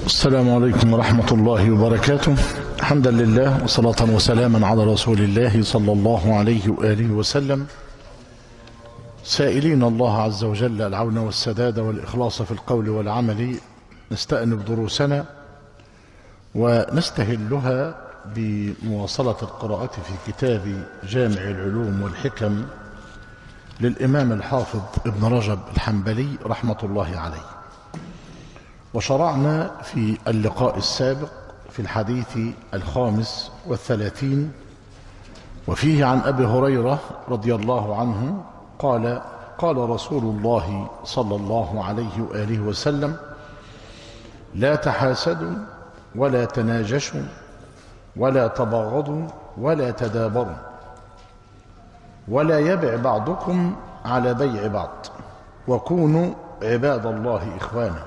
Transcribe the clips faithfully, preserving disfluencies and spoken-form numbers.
السلام عليكم ورحمة الله وبركاته. حمدا لله وصلاة وسلاما على رسول الله صلى الله عليه وآله وسلم، سائلين الله عز وجل العون والسداد والإخلاص في القول والعمل. نستأنف دروسنا ونستهلها بمواصلة القراءة في كتاب جامع العلوم والحكم للإمام الحافظ ابن رجب الحنبلي رحمة الله عليه. وشرعنا في اللقاء السابق في الحديث الخامس والثلاثين، وفيه عن أبي هريرة رضي الله عنه قال: قال رسول الله صلى الله عليه وآله وسلم: لا تحاسدوا ولا تناجشوا ولا تباغضوا ولا تدابروا ولا يبع بعضكم على بيع بعض وكونوا عباد الله إخوانا.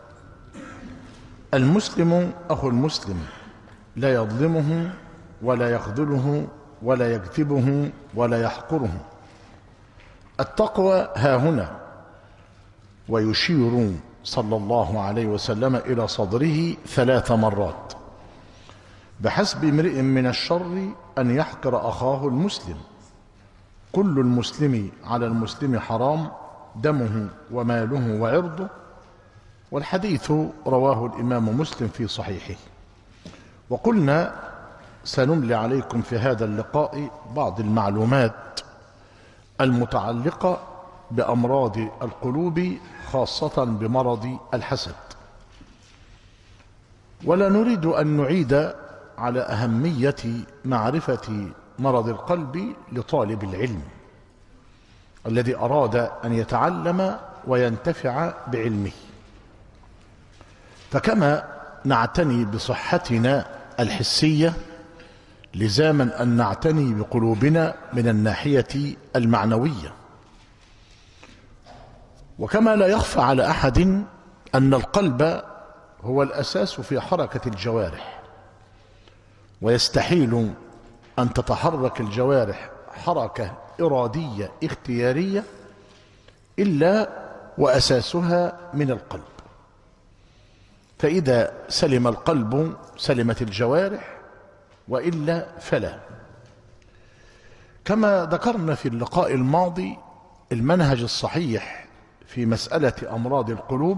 المسلم أخو المسلم لا يظلمه ولا يخذله ولا يكذبه ولا يحقره. التقوى ها هنا. ويشير صلى الله عليه وسلم إلى صدره ثلاث مرات: بحسب امرئ من الشر أن يحقر أخاه المسلم، كل المسلم على المسلم حرام، دمه وماله وعرضه. والحديث رواه الإمام مسلم في صحيحه. وقلنا سنملي عليكم في هذا اللقاء بعض المعلومات المتعلقة بأمراض القلوب، خاصة بمرض الحسد. ولا نريد أن نعيد على أهمية معرفة مرض القلب لطالب العلم الذي أراد أن يتعلم وينتفع بعلمه. فكما نعتني بصحتنا الحسية، لزاما أن نعتني بقلوبنا من الناحية المعنوية. وكما لا يخفى على أحد أن القلب هو الأساس في حركة الجوارح، ويستحيل أن تتحرك الجوارح حركة إرادية اختيارية إلا وأساسها من القلب. فإذا سلم القلب سلمت الجوارح، وإلا فلا. كما ذكرنا في اللقاء الماضي، المنهج الصحيح في مسألة أمراض القلوب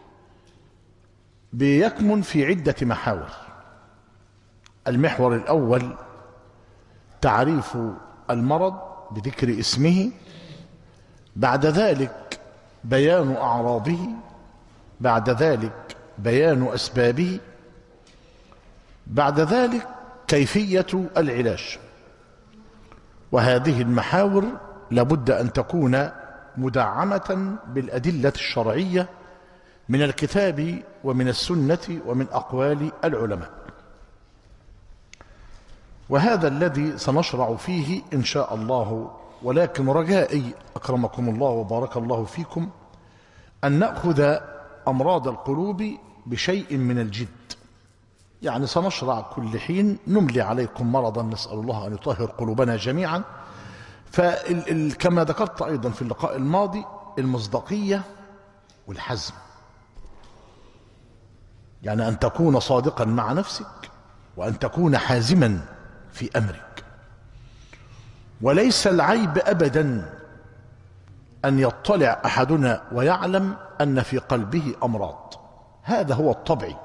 بيكمن في عدة محاور. المحور الأول تعريف المرض بذكر اسمه، بعد ذلك بيان أعراضه، بعد ذلك بيان أسبابه، بعد ذلك كيفية العلاج. وهذه المحاور لابد أن تكون مدعمة بالأدلة الشرعية من الكتاب ومن السنة ومن أقوال العلماء. وهذا الذي سنشرع فيه إن شاء الله. ولكن رجائي أكرمكم الله وبارك الله فيكم أن نأخذ أمراض القلوب بشيء من الجد. يعني سنشرع كل حين نملي عليكم مرضا، نسأل الله أن يطهر قلوبنا جميعا. فكما ذكرت أيضا في اللقاء الماضي، المصداقية والحزم، يعني أن تكون صادقا مع نفسك وأن تكون حازما في أمرك. وليس العيب أبدا أن يطلع أحدنا ويعلم أن في قلبه أمراض، هذا هو الطبيعي.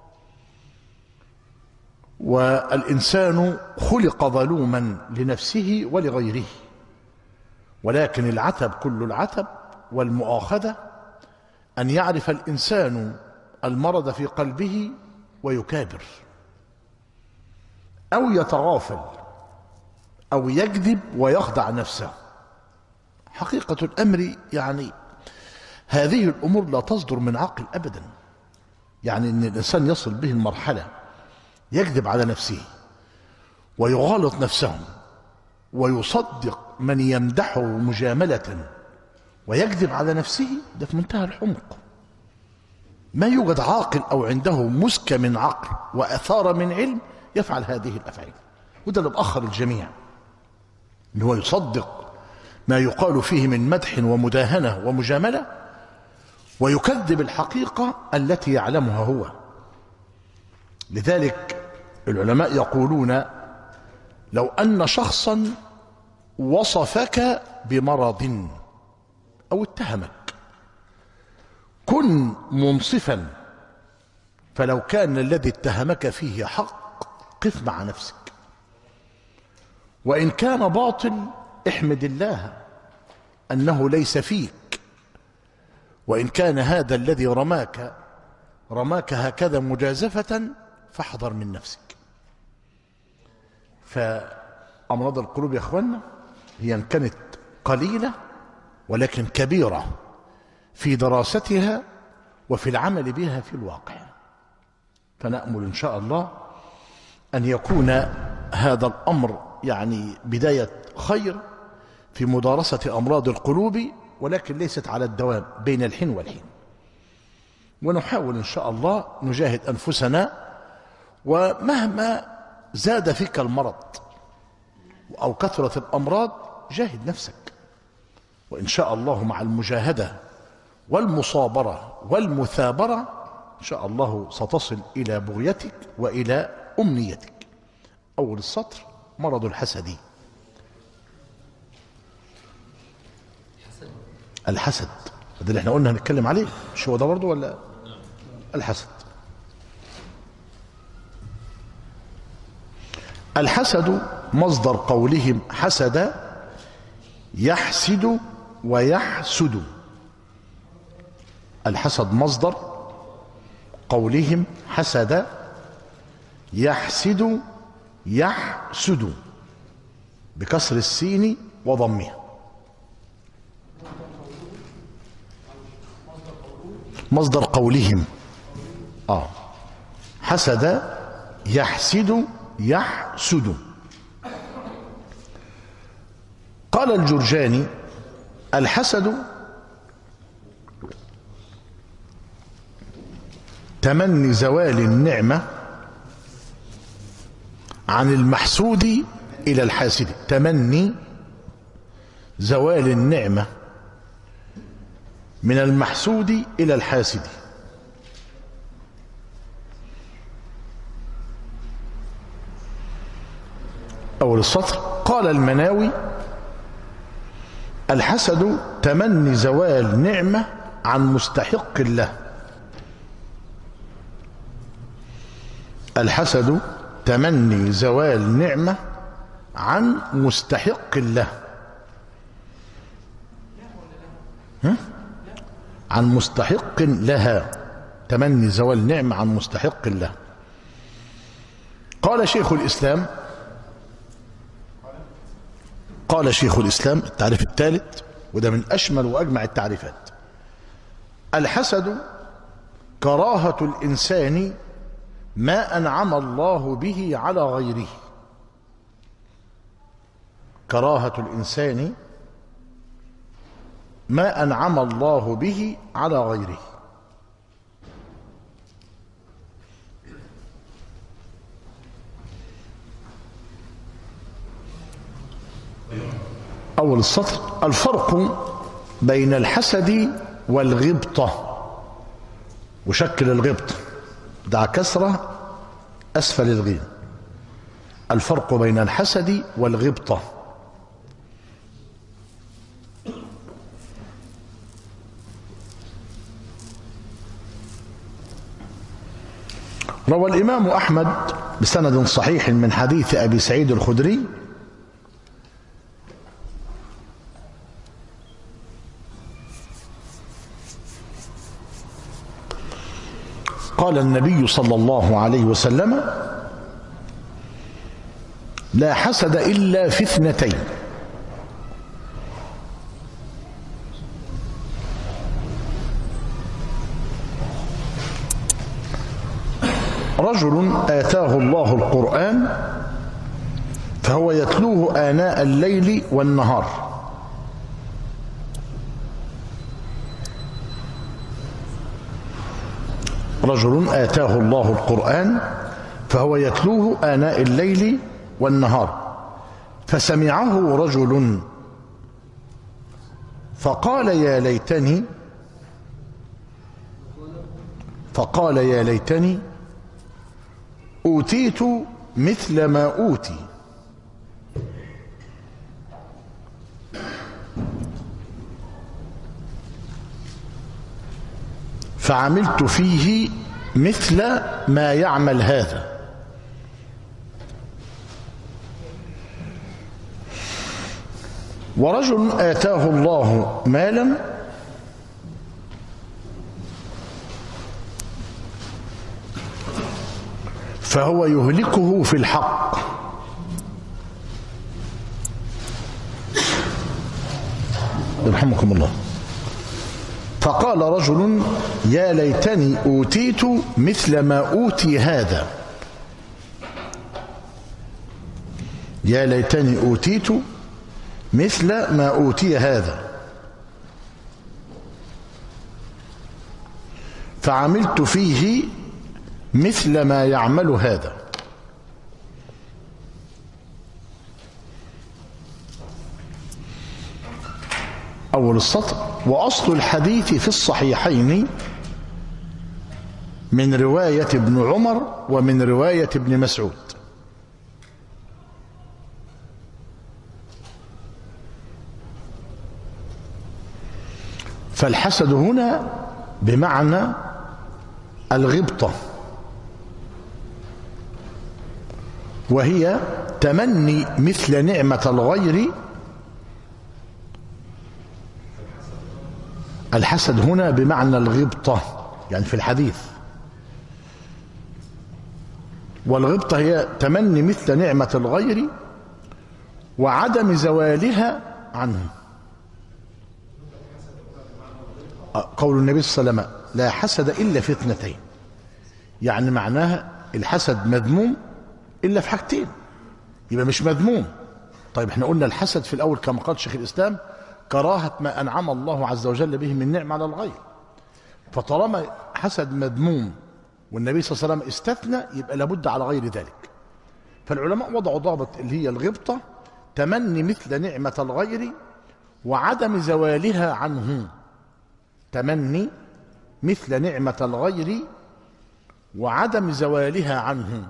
والإنسان خلق ظلوما لنفسه ولغيره، ولكن العتب كل العتب والمؤاخذة أن يعرف الإنسان المرض في قلبه ويكابر أو يتغافل أو يكذب ويخدع نفسه. حقيقة الأمر يعني هذه الأمور لا تصدر من عقل أبدا. يعني أن الإنسان يصل به المرحلة يكذب على نفسه ويغالط نفسه ويصدق من يمدحه مجاملة ويكذب على نفسه، ده في منتهى الحمق. ما يوجد عاقل أو عنده مسكة من عقل وأثار من علم يفعل هذه الأفعال. وده اللي مأخر الجميع، إن هو يصدق ما يقال فيه من مدح ومداهنة ومجاملة ويكذب الحقيقة التي يعلمها هو. لذلك العلماء يقولون لو أن شخصا وصفك بمرض أو اتهمك كن منصفا، فلو كان الذي اتهمك فيه حق قف مع نفسك، وإن كان باطل احمد الله أنه ليس فيك، وإن كان هذا الذي رماك رماك هكذا مجازفة فاحذر من نفسك. فأمراض القلوب يا أخوانا هي إن كانت قليلة ولكن كبيرة في دراستها وفي العمل بها في الواقع. فنأمل إن شاء الله أن يكون هذا الأمر يعني بداية خير في مدارسة أمراض القلوب، ولكن ليست على الدوام، بين الحين والحين. ونحاول إن شاء الله نجاهد أنفسنا، ومهما زاد فيك المرض أو كثرة الأمراض جاهد نفسك، وإن شاء الله مع المجاهدة والمصابرة والمثابرة إن شاء الله ستصل إلى بغيتك وإلى أمنيتك. أول السطر: مرض الحسد. الحسد ده اللي احنا قلنا هنتكلم عليه، مش هو ده برضه ولا؟ الحسد. الحسد مصدر قولهم حسد يحسد ويحسد. الحسد مصدر قولهم حسد يحسد يحسد بكسر السين وضمها. مصدر قولهم آه حسد يحسد يحسد. قال الجرجاني: الحسد تمني زوال النعمة عن المحسود إلى الحاسد. تمني زوال النعمة من المحسود إلى الحاسد. أول السطر: قال المناوي: الحسد تمني زوال نعمة عن مستحق له. الحسد تمني زوال نعمة عن مستحق له. عن مستحق لها. تمني زوال نعمة عن مستحق له. قال شيخ الإسلام قال شيخ الإسلام التعريف الثالث، وده من أشمل وأجمع التعريفات: الحسد كراهة الإنسان ما أنعم الله به على غيره. كراهة الإنسان ما أنعم الله به على غيره. أول السطر: الفرق بين الحسد والغبطة. وشكل الغبط دع كسرة أسفل الغين. الفرق بين الحسد والغبطة: روى الإمام أحمد بسند صحيح من حديث أبي سعيد الخدري قال النبي صلى الله عليه وسلم: لا حسد إلا في اثنتين: رجل آتاه الله القرآن فهو يتلوه آناء الليل والنهار. رجل آتاه الله القرآن فهو يتلوه آناء الليل والنهار، فسمعه رجل فقال يا ليتني فقال يا ليتني أوتيت مثل ما أوتي فعملت فيه مثل ما يعمل هذا. ورجل آتاه الله مالا فهو يهلكه في الحق يرحمكم الله. فقال رجل يا ليتني أوتيت مثل ما أوتي هذا، يا ليتني أوتيت مثل ما أوتي هذا فعملت فيه مثل ما يعمل هذا. أول السطر. وأصل الحديث في الصحيحين من رواية ابن عمر ومن رواية ابن مسعود. فالحسد هنا بمعنى الغبطة، وهي تمني مثل نعمة الغير. الحسد هنا بمعنى الغبطة يعني في الحديث، والغبطة هي تمني مثل نعمة الغير وعدم زوالها عنه. قول النبي صلى الله عليه وسلم لا حسد إلا في اثنتين، يعني معناها الحسد مذموم إلا في حاجتين، يبقى مش مذموم. طيب احنا قلنا الحسد في الأول كما قال شيخ الإسلام كراهة ما أنعم الله عز وجل به من نعمة على الغير. فطالما حسد مذموم والنبي صلى الله عليه وسلم استثنى يبقى لابد على غير ذلك. فالعلماء وضعوا ضابط اللي هي الغبطة تمني مثل نعمة الغير وعدم زوالها عنه. تمني مثل نعمة الغير وعدم زوالها عنه،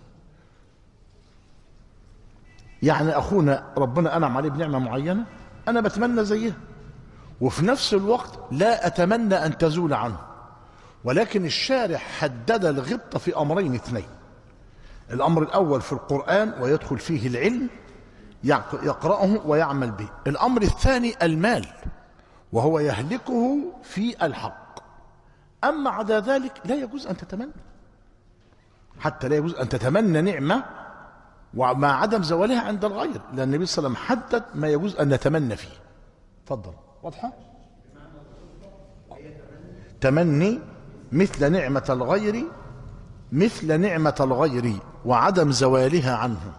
يعني أخونا ربنا أنعم عليه بنعمة معينة أنا بتمنى زيها، وفي نفس الوقت لا أتمنى أن تزول عنه. ولكن الشارع حدد الغبطة في أمرين اثنين. الأمر الأول في القرآن ويدخل فيه العلم يقرأه ويعمل به. الأمر الثاني المال وهو يهلكه في الحق. أما عدا ذلك لا يجوز أن تتمنى، حتى لا يجوز أن تتمنى نعمة ومع عدم زوالها عند الغير، لأن النبي صلى الله عليه وسلم حدد ما يجوز أن نتمنى فيه. تفضل. واضحة؟ تمني مثل نعمة الغير مثل نعمة الغير وعدم زوالها عنه.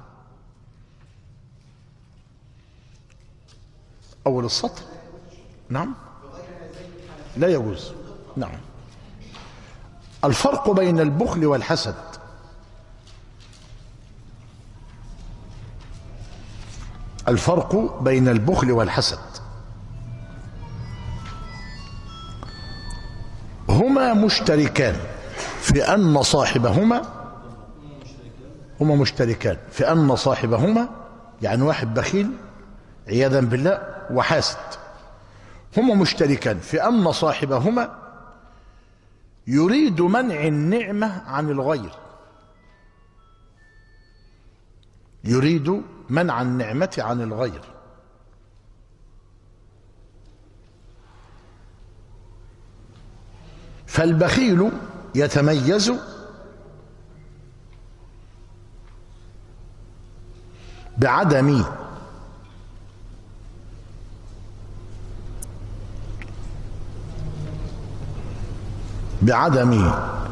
أول السطر. نعم لا يجوز. نعم. الفرق بين البخل والحسد. الفرق بين البخل والحسد هما مشتركان في أن صاحبهما هما مشتركان في أن صاحبهما يعني واحد بخيل عياذا بالله وحاسد، هما مشتركان في أن صاحبهما يريد منع النعمة عن الغير، يريد منع النعمة عن الغير. فالبخيل يتميز بعدم بعدم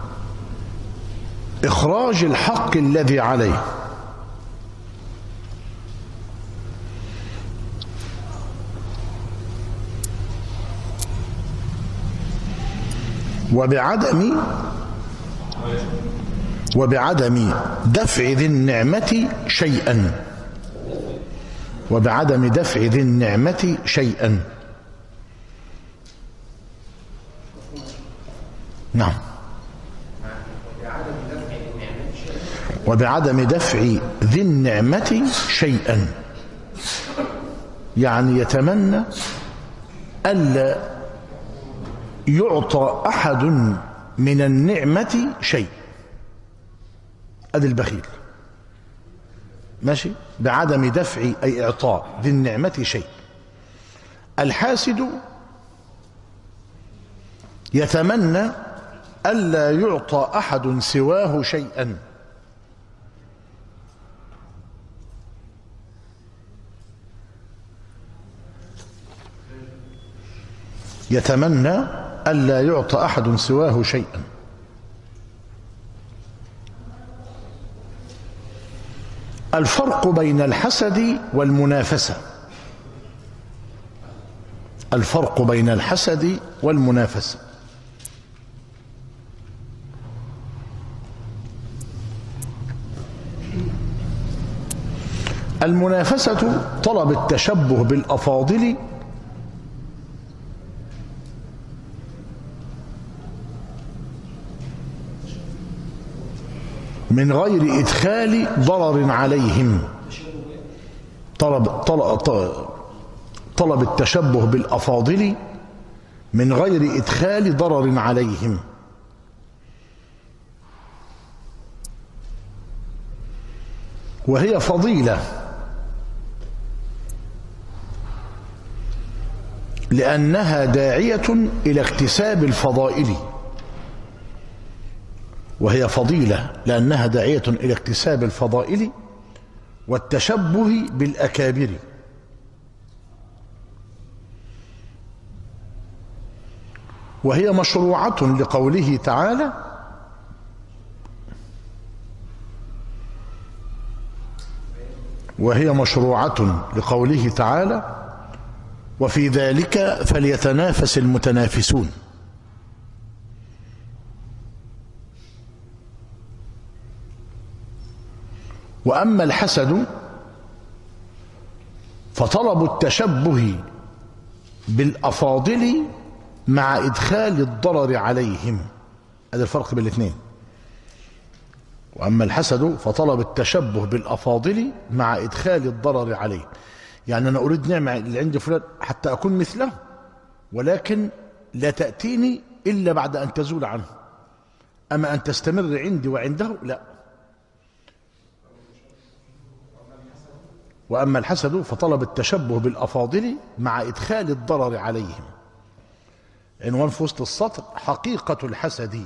إخراج الحق الذي عليه، وبعدم وبعدم دفع ذي النعمة شيئا وبعدم دفع ذي النعمة شيئا. نعم. وبعدم دفع ذي النعمة شيئا، يعني يتمنى ألا يعطى أحد من النعمة شيء. أدي البخيل، ماشي، بعدم دفع أي إعطاء ذي النعمة شيء. الحاسد يتمنى ألا يعطى أحد سواه شيئا. يتمنى ألا يعطى أحد سواه شيئا. الفرق بين الحسد والمنافسة. الفرق بين الحسد والمنافسة. المنافسة طلب التشبه بالأفاضل من غير إدخال ضرر عليهم. طلب, طلب, طلب التشبه بالأفاضل من غير إدخال ضرر عليهم. وهي فضيلة لأنها داعية إلى اكتساب الفضائل. وهي فضيلة لأنها داعية إلى اكتساب الفضائل والتشبه بالأكابر. وهي مشروعة لقوله تعالى: وهي مشروعة لقوله تعالى: وفي ذلك فليتنافس المتنافسون. وأما الحسد فطلب التشبه بالأفاضل مع إدخال الضرر عليهم. هذا الفرق بين الاثنين. وأما الحسد فطلب التشبه بالأفاضل مع إدخال الضرر عليه، يعني أنا أريد نعمة اللي عندي فلان حتى أكون مثله، ولكن لا تأتيني إلا بعد أن تزول عنه، أما أن تستمر عندي وعنده لا. وأما الحسد فطلب التشبه بالأفاضل مع إدخال الضرر عليهم. عنوان في وسط السطر: حقيقة الحسد.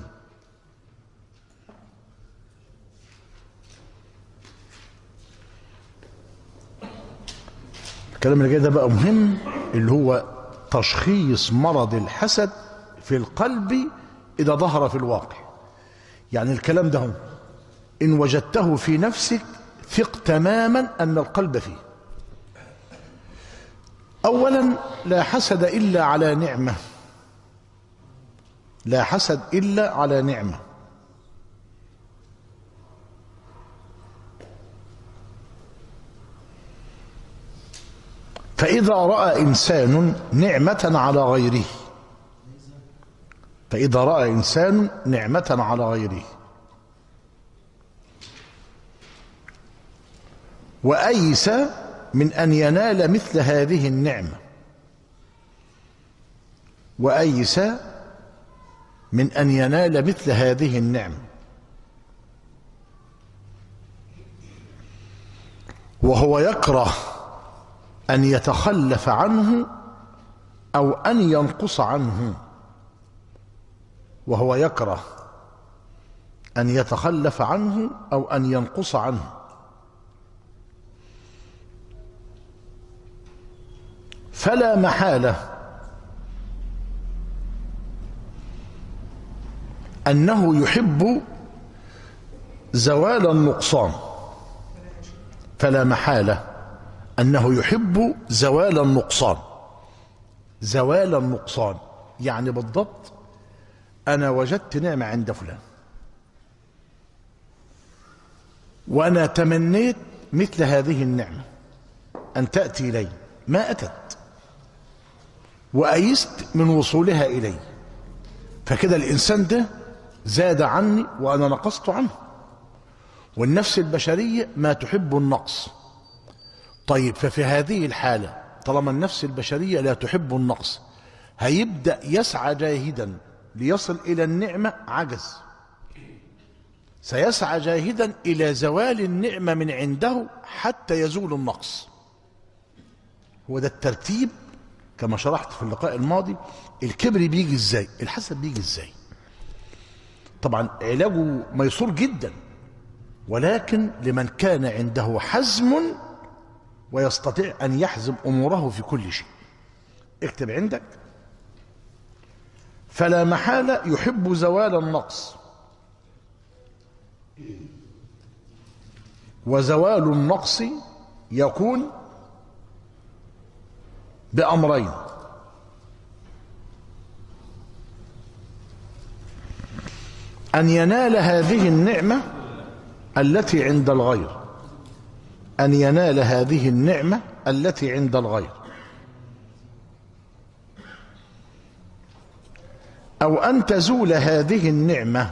الكلام اللي جاي ده بقى مهم، اللي هو تشخيص مرض الحسد في القلب إذا ظهر في الواقع. يعني الكلام ده إن وجدته في نفسك ثق تماما أن القلب فيه. أولا، لا حسد إلا على نعمة. لا حسد إلا على نعمة. فإذا رأى إنسان نعمة على غيره فإذا رأى إنسان نعمة على غيره وأيس من أن ينال مثل هذه النعمة وأيس من أن ينال مثل هذه النعمة وهو يكره أن يتخلف عنه أو أن ينقص عنه وهو يكره أن يتخلف عنه أو أن ينقص عنه فلا محالة أنه يحب زوال النقصان فلا محالة أنه يحب زوال النقصان زوال النقصان يعني بالضبط أنا وجدت نعمة عند فلان وأنا تمنيت مثل هذه النعمة أن تأتي إلي ما أتت وأيست من وصولها إلي فكده الإنسان ده زاد عني وأنا نقصت عنه والنفس البشرية ما تحب النقص. طيب ففي هذه الحالة طالما النفس البشرية لا تحب النقص، هيبدأ يسعى جاهدا ليصل إلى النعمة، عجز، سيسعى جاهدا إلى زوال النعمة من عنده حتى يزول النقص. هو ده الترتيب كما شرحت في اللقاء الماضي. الكبر بيجي ازاي؟ الحسد بيجي ازاي؟ طبعا علاجه ميسور جدا، ولكن لمن كان عنده حزم ويستطيع أن يحزم أموره في كل شيء. اكتب عندك: فلا محالة يحب زوال النقص، وزوال النقص يكون بأمرين: أن ينال هذه النعمة التي عند الغير، أن ينال هذه النعمة التي عند الغير، أو أن تزول هذه النعمة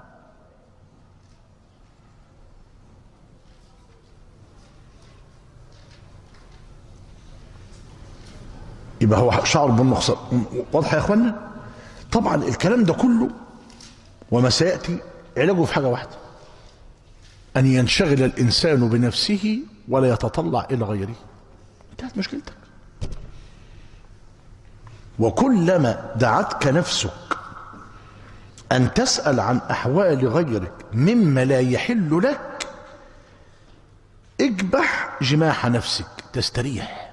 يبقى هو شعر بالنقصان. واضح يا اخوانا؟ طبعا الكلام ده كله وما سيأتي علاجه في حاجة واحدة: أن ينشغل الإنسان بنفسه ولا يتطلع إلى غيره. انتهت مشكلتك. وكلما دعتك نفسك أن تسأل عن أحوال غيرك مما لا يحل لك، اجبح جماح نفسك تستريح.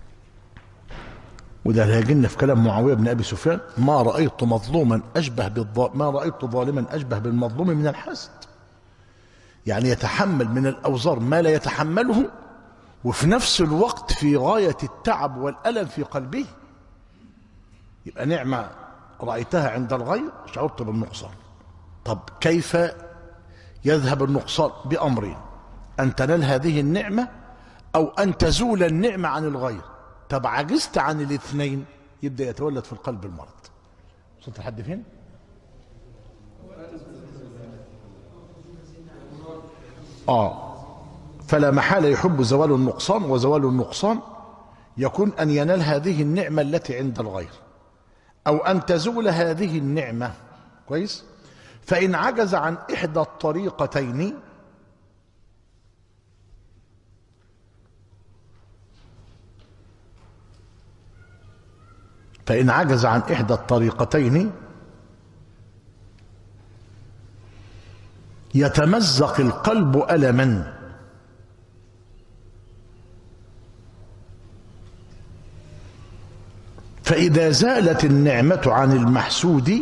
وده هيجينا في كلام معاوية بن أبي سفيان: ما رأيت مظلوما أشبه بالظالم ما رأيت ظالما أشبه بالمظلوم من الحاسد. يعني يتحمل من الأوزار ما لا يتحمله، وفي نفس الوقت في غاية التعب والألم في قلبه. يبقى نعمة رأيتها عند الغير شعرت بالنقصان. طب كيف يذهب النقصان؟ بأمرين: أن تنال هذه النعمة أو أن تزول النعمة عن الغير. طب عجزت عن الاثنين، يبدأ يتولد في القلب المرض. وصلت لحد فين؟ آه فلا محالة يحب زوال النقصان، وزوال النقصان يكون أن ينال هذه النعمة التي عند الغير، أو أن تزول هذه النعمة. كويس؟ فإن عجز عن إحدى الطريقتين فإن عجز عن إحدى الطريقتين يتمزق القلب ألما، فإذا زالت النعمة عن المحسود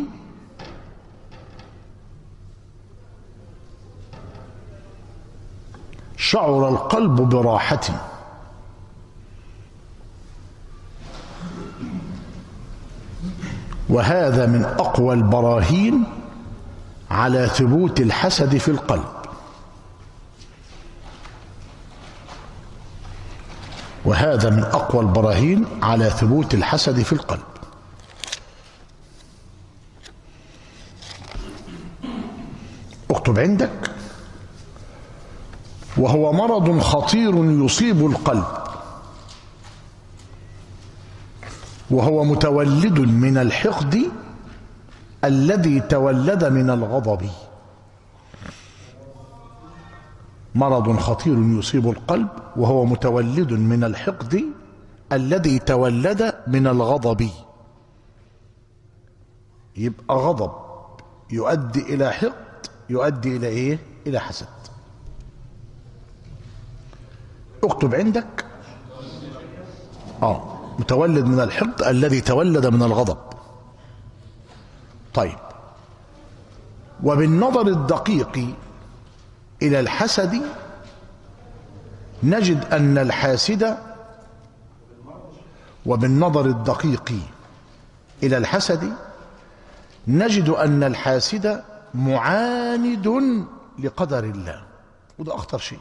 شعر القلب براحة. وهذا من أقوى البراهين على ثبوت الحسد في القلب. وهذا من أقوى البراهين على ثبوت الحسد في القلب. اكتب عندك: وهو مرض خطير يصيب القلب، وهو متولد من الحقد الذي تولد من الغضب. مرض خطير يصيب القلب وهو متولد من الحقد الذي تولد من الغضب. يبقى غضب يؤدي إلى حقد، يؤدي إلى إيه؟ إلى حسد. اكتب عندك: آه متولد من الحقد الذي تولد من الغضب. طيب، وبالنظر الدقيق إلى الحسد نجد أن الحاسد وبالنظر الدقيق إلى الحسد نجد أن الحاسد معاند لقدر الله. وده أخطر شيء.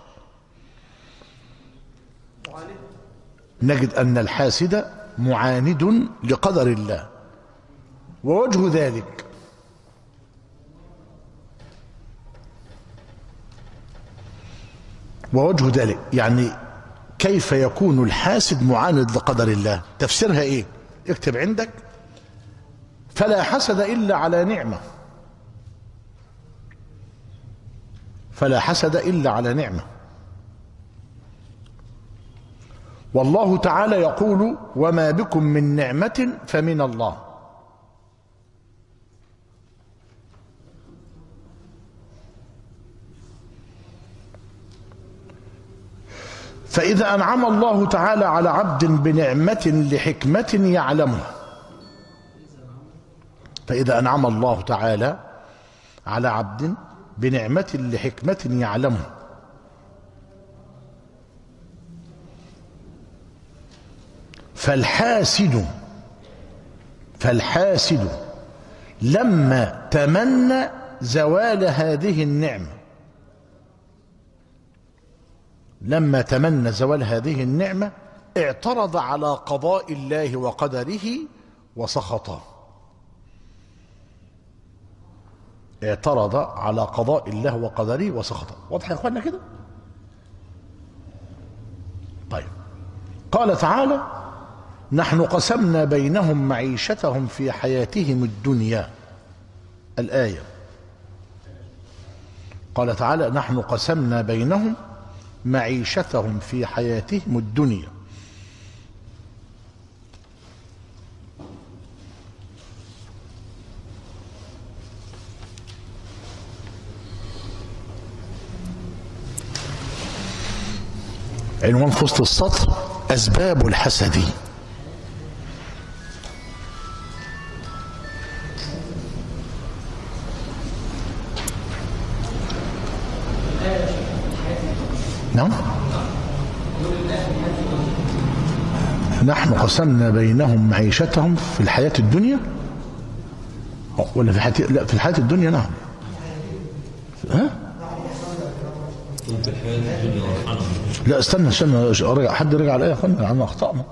نجد أن الحاسد معاند لقدر الله. ووجه ذلك ووجه ذلك يعني كيف يكون الحاسد معاند لقدر الله؟ تفسيرها ايه؟ اكتب عندك: فلا حسد إلا على نعمة، فلا حسد إلا على نعمة. والله تعالى يقول: وما بكم من نعمة فمن الله. فإذا أنعم الله تعالى على عبد بنعمة لحكمة يعلمها، فإذا أنعم الله تعالى على عبد بنعمة لحكمة يعلمها، فالحاسد فالحاسد لما تمنى زوال هذه النعمة لما تمنى زوال هذه النعمة اعترض على قضاء الله وقدره وسخطه. اعترض على قضاء الله وقدره وسخطه. واضح يا اخوانا كده؟ طيب، قال تعالى: نحن قسمنا بينهم معيشتهم في حياتهم الدنيا. الآية قال تعالى: نحن قسمنا بينهم معيشتهم في حياتهم الدنيا. عنوان في وسط السطر: أسباب الحسد. نعم، نحن قسمنا بينهم معيشتهم في الحياة الدنيا، ولا في الحياة؟ لا، في الحياة الدنيا. نعم. ها؟ لا استنى استنى رجع حد رجع على ايه يا اخوانا؟ عنا اخطأنا.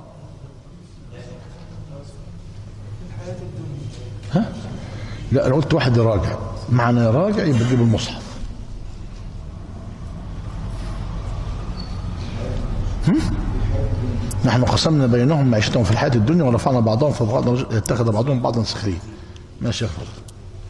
ها؟ لا انا قلت واحد يراجع، معنى يراجع يبقى تجيب المصحف. هم؟ نحن قسمنا بينهم معيشتهم في الحياة الدنيا ورفعنا بعضهم فوق بعض اتخذ بعضهم بعضا سخريا. ماشي يا اخوان.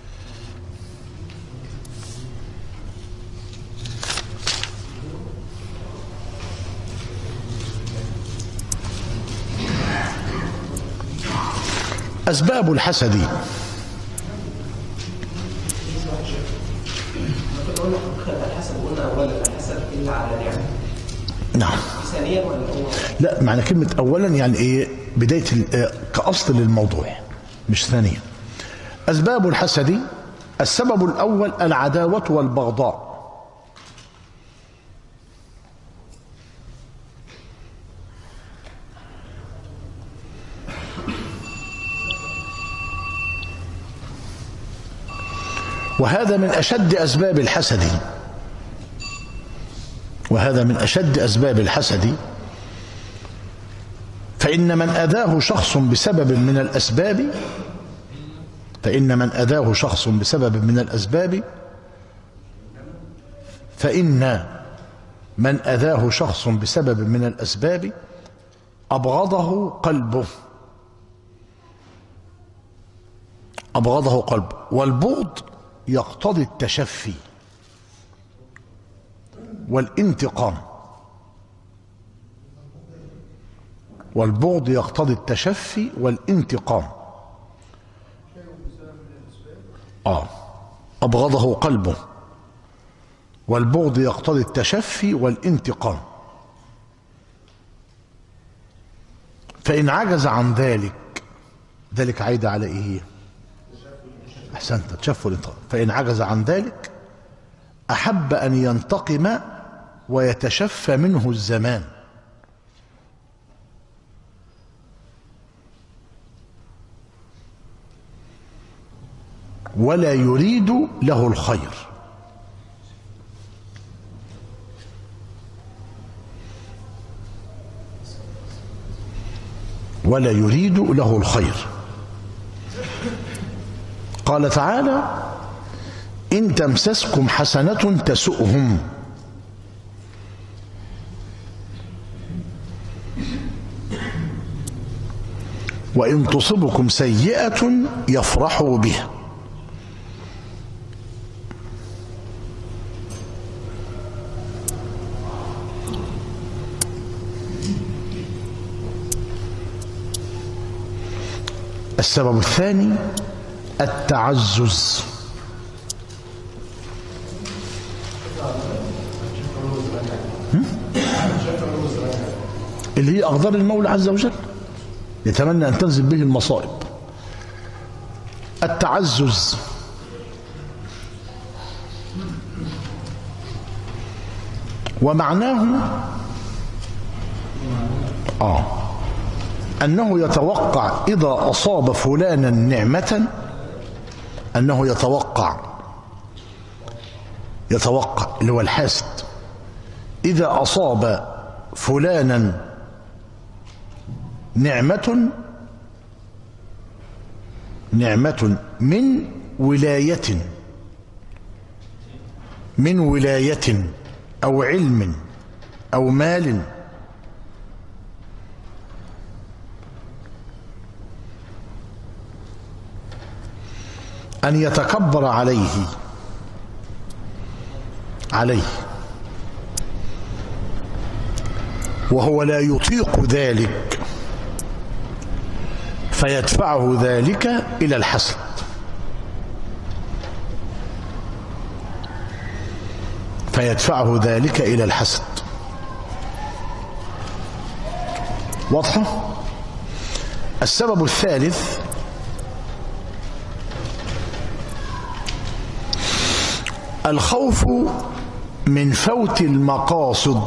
أسباب الحسد. نعم. لا، معنى كلمة أولا يعني إيه؟ بداية كأصل للموضوع مش ثانيا. أسباب الحسد: السبب الأول العداوة والبغضاء. وهذا من أشد أسباب الحسد وهذا من أشد أسباب الحسد فإن من أذاه شخص بسبب من الأسباب فإن من أذاه شخص بسبب من الأسباب فإن من أذاه شخص بسبب من الأسباب أبغضه قلبه أبغضه قلبه والبغض يقتضي التشفي والانتقام والبغض يقتضي التشفي والانتقام آه أبغضه قلبه والبغض يقتضي التشفي والانتقام فإن عجز عن ذلك ذلك عايد على إيه؟ أحسنت، تشفي والانتقام. فإن عجز عن ذلك أحب أن ينتقم ويتشفى منه الزمان ولا يريد له الخير ولا يريد له الخير قال تعالى: إن تمسسكم حسنة تسؤهم وإن تصبكم سيئة يفرحوا بها. السبب الثاني التعزز، اللي هي أقدار المولى عز وجل يتمنى أن تنزل به المصائب. التعزز ومعناه آه أنه يتوقع إذا أصاب فلانا نعمة، أنه يتوقع يتوقع اللي هو الحاسد، إذا أصاب فلانا نعمة نعمة من ولاية من ولاية أو علم أو مال، أن يتكبر عليه عليه وهو لا يطيق ذلك، فيدفعه ذلك إلى الحسد. فيدفعه ذلك إلى الحسد. واضحة؟ السبب الثالث الخوف من فوت المقاصد،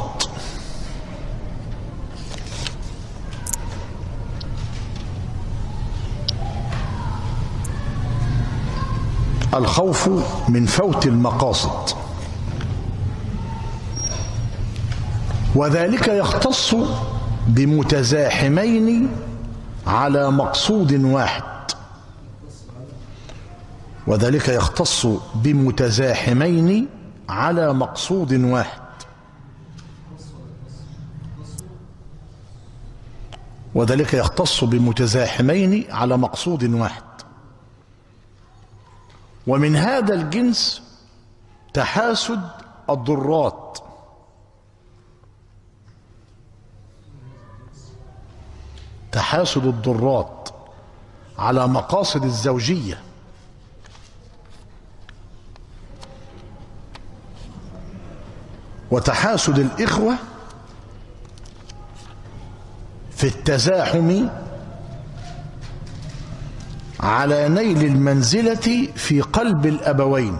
الخوف من فوت المقاصد، وذلك يختص بمتزاحمين على مقصود واحد وذلك يختص بمتزاحمين على مقصود واحد وذلك يختص بمتزاحمين على مقصود واحد ومن هذا الجنس تحاسد الضرات، تحاسد الضرات على مقاصد الزوجية، وتحاسد الإخوة في التزاحم على نيل المنزلة في قلب الأبوين.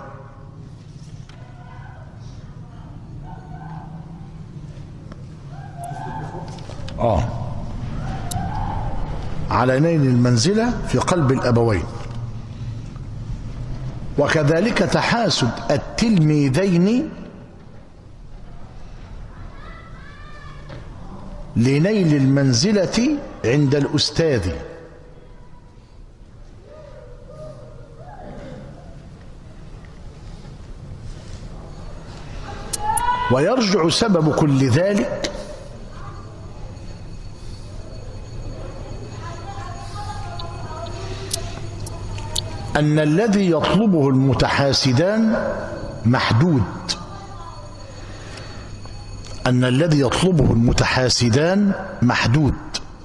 آه على نيل المنزلة في قلب الأبوين. وكذلك تحاسد التلميذين لنيل المنزلة عند الأستاذ. ويرجع سبب كل ذلك أن الذي يطلبه المتحاسدان محدود أن الذي يطلبه المتحاسدان محدود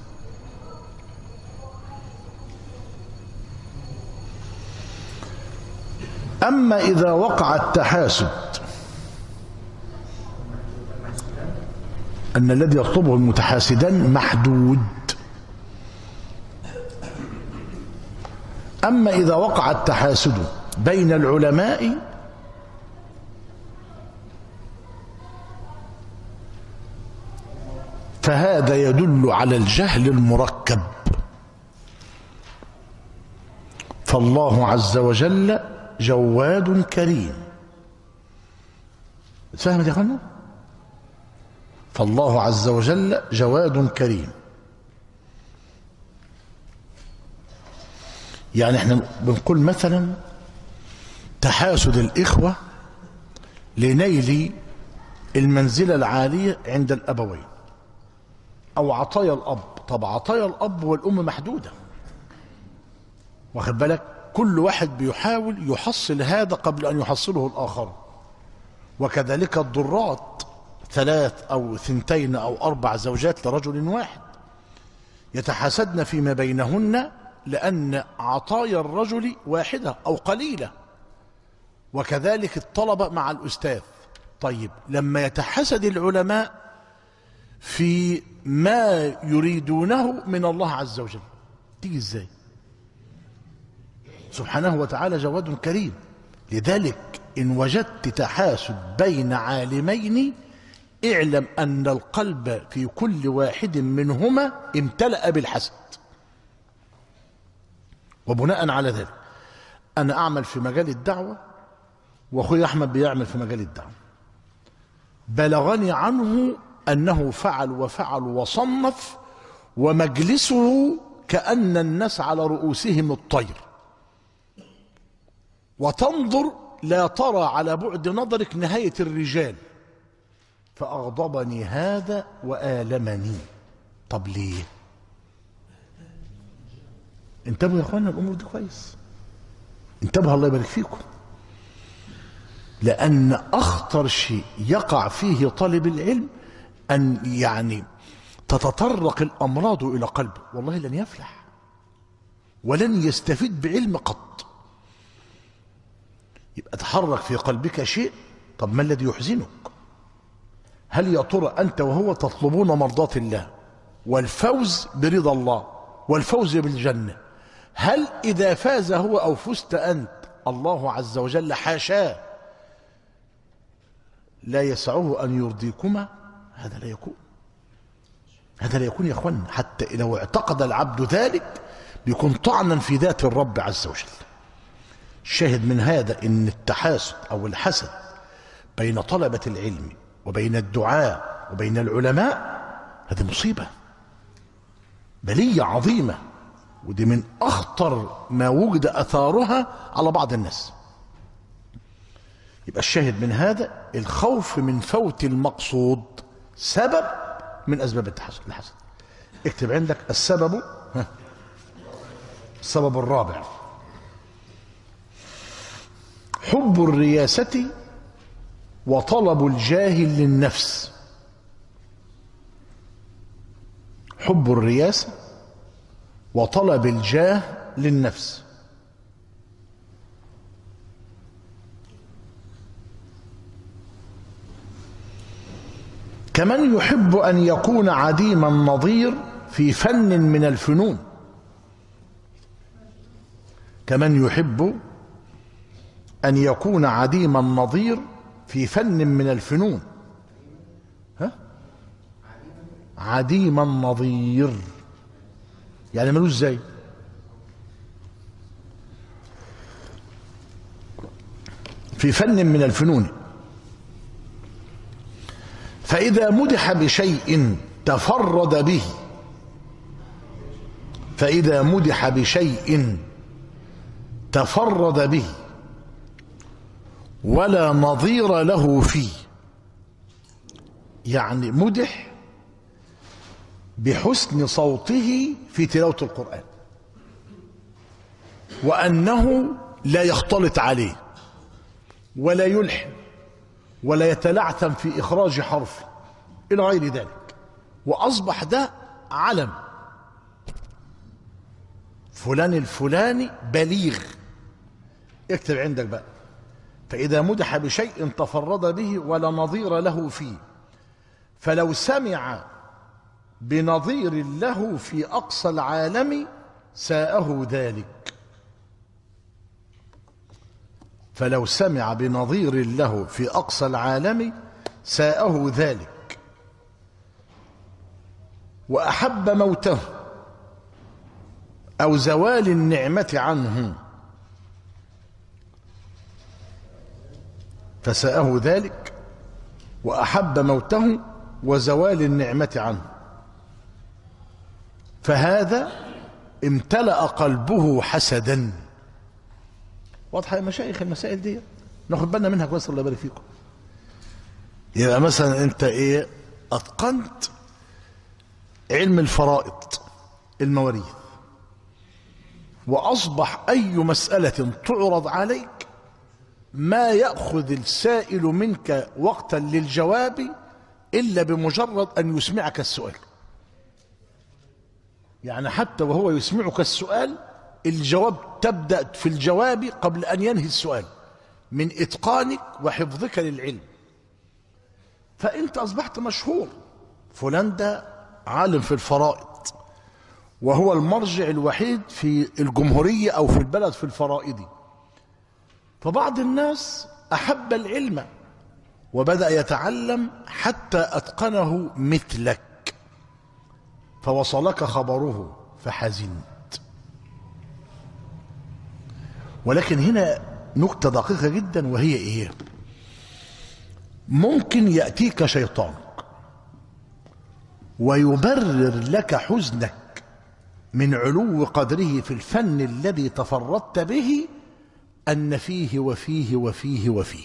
أما إذا وقع التحاسد أن الذي يطلبه المتحاسدان محدود أما إذا وقع التحاسد بين العلماء فهذا يدل على الجهل المركب. فالله عز وجل جواد كريم. فهمت يا اخوانا؟ فالله عز وجل جواد كريم، يعني احنا بنقول مثلا تحاسد الإخوة لنيل المنزلة العالية عند الأبوين أو عطايا الأب. طب عطايا الأب والأم محدودة، واخد بالك؟ كل واحد بيحاول يحصل هذا قبل أن يحصله الآخر. وكذلك الضرات، ثلاث أو ثنتين أو أربع زوجات لرجل واحد، يتحاسدن فيما بينهن لأن عطايا الرجل واحدة أو قليلة. وكذلك الطلبة مع الأستاذ. طيب لما يتحاسد العلماء في ما يريدونه من الله عز وجل، تيجي ازاي؟ سبحانه وتعالى جواد كريم. لذلك إن وجدت تحاسد بين عالمين اعلم أن القلب في كل واحد منهما امتلأ بالحسد. وبناء على ذلك أنا أعمل في مجال الدعوة وأخوي أحمد بيعمل في مجال الدعوة، بلغني عنه أنه فعل وفعل وصنف، ومجلسه كأن الناس على رؤوسهم الطير، وتنظر لا ترى على بعد نظرك نهاية الرجال. فأغضبني هذا وآلمني. طب ليه؟ انتبهوا يا اخوانا، الأمور دي كويس، انتبهوا الله يبارك فيكم. لأن أخطر شيء يقع فيه طالب العلم أن يعني تتطرق الأمراض إلى قلبه، والله لن يفلح ولن يستفيد بعلم قط. يبقى تحرك في قلبك شيء. طب ما الذي يحزنك؟ هل يا ترى أنت وهو تطلبون مرضاة الله والفوز برضا الله والفوز بالجنة، هل إذا فاز هو أو فزت أنت الله عز وجل حاشاه لا يسعه أن يرضيكما؟ هذا لا يكون، هذا لا يكون يا أخوان. حتى لو اعتقد العبد ذلك بيكون طعنا في ذات الرب عز وجل. الشاهد من هذا إن التحاسد أو الحسد بين طلبة العلم وبين الدعاء وبين العلماء هذه مصيبة، بلية عظيمة، ودي من أخطر ما وجد أثارها على بعض الناس. يبقى الشاهد من هذا الخوف من فوت المقصود سبب من أسباب التحسد الحسد. اكتب عندك السبب، السبب الرابع حب الرياسة وطلب الجاه للنفس. حب الرياسة وطلب الجاه للنفس. كمن يحب أن يكون عديم النظير في فن من الفنون. كمن يحب أن يكون عديم النظير في فن من الفنون. ها؟ عديم النظير يعني ملوش زي. في فن من الفنون. فإذا مدح بشيء تفرد به، فإذا مدح بشيء تفرد به ولا نظير له فيه، يعني مدح بحسن صوته في تلاوة القرآن وأنه لا يختلط عليه ولا يلحن ولا يتلعثم في إخراج حرف إلى غير ذلك، وأصبح ده علم، فلان الفلاني بليغ. اكتب عندك بقى، فإذا مدح بشيء تفرد به ولا نظير له فيه، فلو سمع بنظير له في أقصى العالم ساءه ذلك. فلو سمع بنظير له في أقصى العالم ساءه ذلك، وأحب موته أو زوال النعمة عنه فساءه ذلك، وأحب موته وزوال النعمة عنه، فهذا امتلأ قلبه حسدا. واضحة يا مشايخ المسائل دي؟ ناخد بالنا منها كويس الله يبارك فيكم. يبقى مثلا انت ايه اتقنت علم الفرائض المواريث وأصبح أي مسألة تعرض عليك ما يأخذ السائل منك وقتا للجواب إلا بمجرد أن يسمعك السؤال. يعني حتى وهو يسمعك السؤال الجواب تبدأ في الجواب قبل أن ينهي السؤال من إتقانك وحفظك للعلم. فأنت أصبحت مشهور، فلان ده عالم في الفرائض، وهو المرجع الوحيد في الجمهورية أو في البلد في الفرائض. فبعض الناس أحب العلم وبدأ يتعلم حتى أتقنه مثلك، فوصلك خبره فحزنت. ولكن هنا نكتة دقيقة جدا، وهي إيه؟ ممكن يأتيك شيطانك ويبرر لك حزنك من علو قدره في الفن الذي تفردت به أن فيه وفيه وفيه وفيه.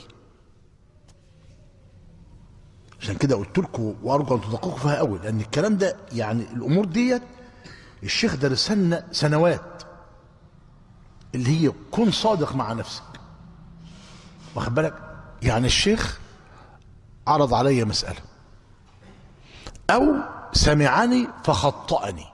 عشان كده قلت لكم وأرجو أن تدققوا فيها أول، لأن الكلام ده يعني الأمور ديت الشيخ درسها لنا سنوات، اللي هي كن صادق مع نفسك. واخد بالك؟ يعني الشيخ عرض علي مسألة أو سمعني فخطأني